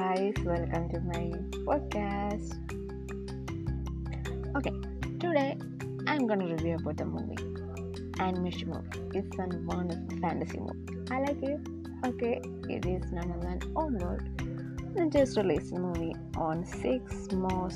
guys, welcome to my podcast. Okay, today I'm gonna review about the movie Animation movie. It's a wonderful fantasy movie. I like it. Okay, it is none other than Onward. It just released the movie on 6 March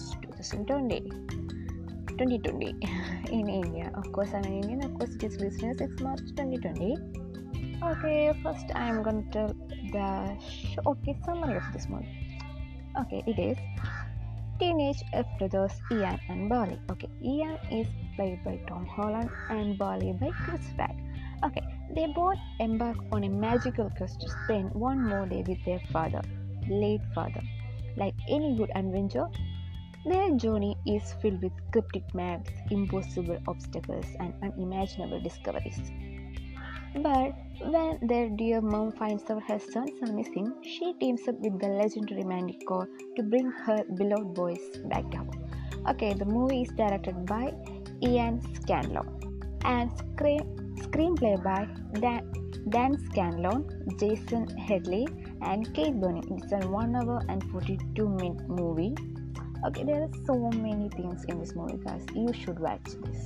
2020 in India. Of course, I'm an Indian. Of course, it is released on 6 March 2020. Okay, first I'm gonna tell the summary of this movie. Okay, it is teenage brothers Ian and Barley. Okay, Ian is played by Tom Holland and Barley by Chris Pratt. Okay, they both embark on a magical quest to spend one more day with their late father. Like any good adventure, their journey is filled with cryptic maps, impossible obstacles, and unimaginable discoveries. But when their dear mom finds out her sons are missing, she teams up with the legendary Mandy Core to bring her beloved boys back to home. Okay, the movie is directed by Ian Scanlon and screenplay by Dan Scanlon, Jason Headley, and Kate Burney. It's a 1 hour and 42-minute movie. Okay, there are so many things in this movie, guys. You should watch this.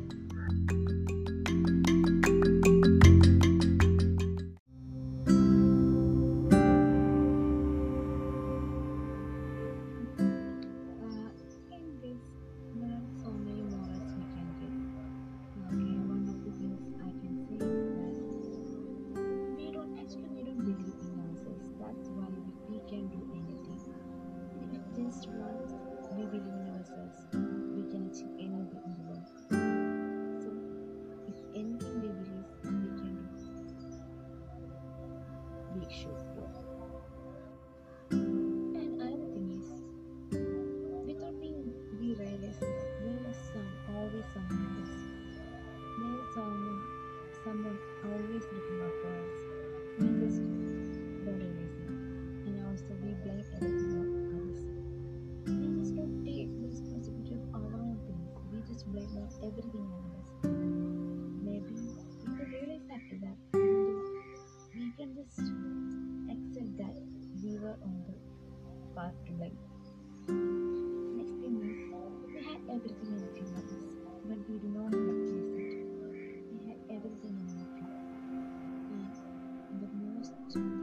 In this, there are so many morals we can get. Okay, one of the things I can say is that we don't believe in ourselves. That's why we can do anything. If just once we believe in ourselves, we can achieve anything in the world. So, if anything we believe we can do, we should do. And another thing is, without being we realize this, there is always someone else. There is someone always looking out for us. We just don't realize it. And also we blame everything on others. We just don't take responsibility of our own things. We just blame everything on others. Maybe we could realize after that, we can just accept that we were on the path to blame. Next thing is, we had everything in front of us, but we do not recognize it. We had everything in our field. And the most